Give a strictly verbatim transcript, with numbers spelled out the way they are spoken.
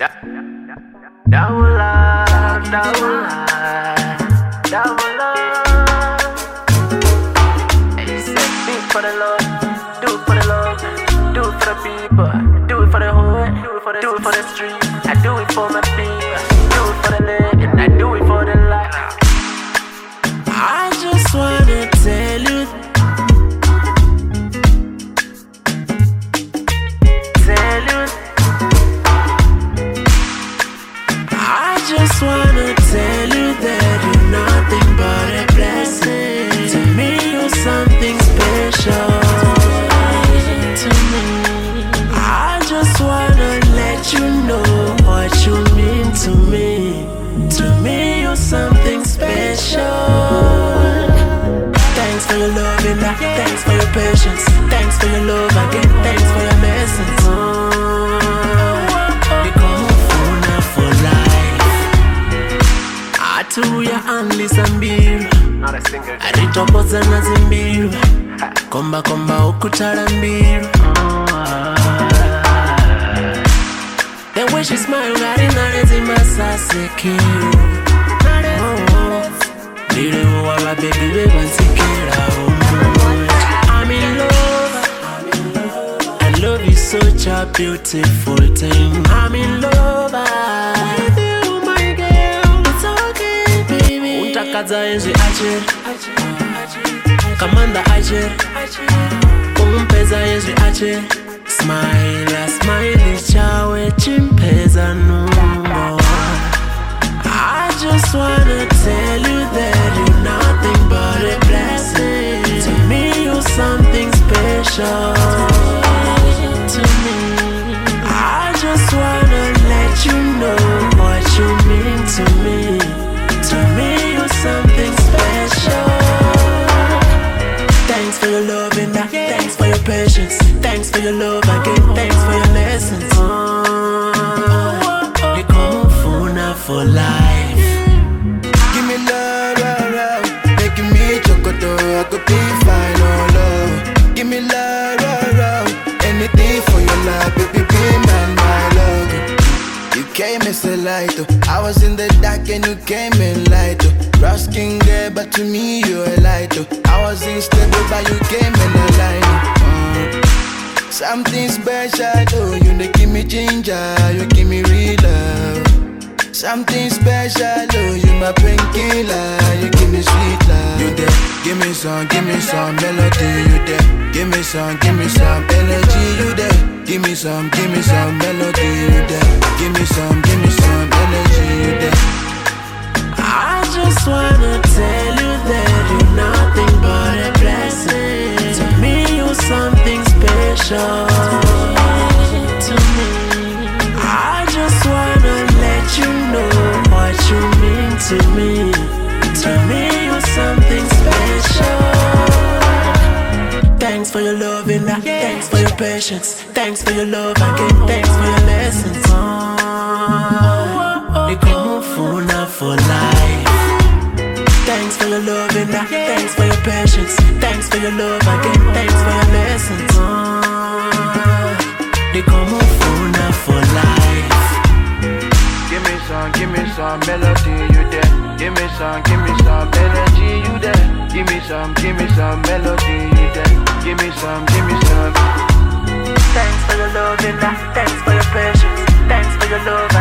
Double love, double love, double love. And you said do it for the love, do it for the love, do it for the people, do it for the hood, do it for the, do it for the street. I do it for my people, do it for the leg, and I do it for the life. I just wanna tell you, tell you. I just wanna tell you that you're nothing but a blessing. To me, you're something special. To me, I just wanna let you know what you mean to me. To me, you're something special. Thanks for your love and that. Thanks for your patience. Thanks for your love again. Thanks for your lessons. Atuya anli sambiru aritopoza na zimbiru komba komba ukutala mbiru. The way she smile ngari narezi masasekiru. Lile wala baby beba nsikira. I'm in love, I love you such a beautiful thing. I'm in love with you my girl. It's okay baby. Untakaza enzi ache Kamanda ache Umpeza enzi ache. Smile, smile chawe chimpeza numbo. I just wanna tell you that you're nothing but a blessing. To me, you're something special. To me, I just wanna let you know what you mean to me. To me, you're something special. Thanks for your love and that. Thanks for your patience. Thanks for your love again. Thanks for your lessons. You come for for life. Give me love, love, love. Making me chocoto, I could be fine, oh love. Give me love, love, love. Anything for your love, baby, be my, my love. You came as a light, oh. I was in the dark and you came in light, oh. Rough skin girl, but to me you're a light, oh. I was unstable, but you came in a line, oh. Something special, oh. You dey give me ginger, you give me real love. Something special, oh, you my painkiller, you give me sweet love. You there, give me some, give me some melody. You there, give me some, give me some energy. You there, give me some, give me some melody. You there, give me some, give me some energy. You there. I just wanna tell you that you're nothing but a blessing. To me, you're something special. To me, I just wanna let you know what you mean to me. To me, you're something special. Thanks for your love and that. Thanks for your patience. Thanks for your love again. Thanks for your lessons. You come for now for life. Thanks for your love and that. Thanks for your patience. Thanks for your love again. Thanks for your lessons. They come for now for life. Give me some, give me some melody, you there. Give me some, give me some energy, you there. Give me some, give me some melody, you there. Give me some, give me some. Thanks for your love and that. Thanks for your patience. Thanks for your love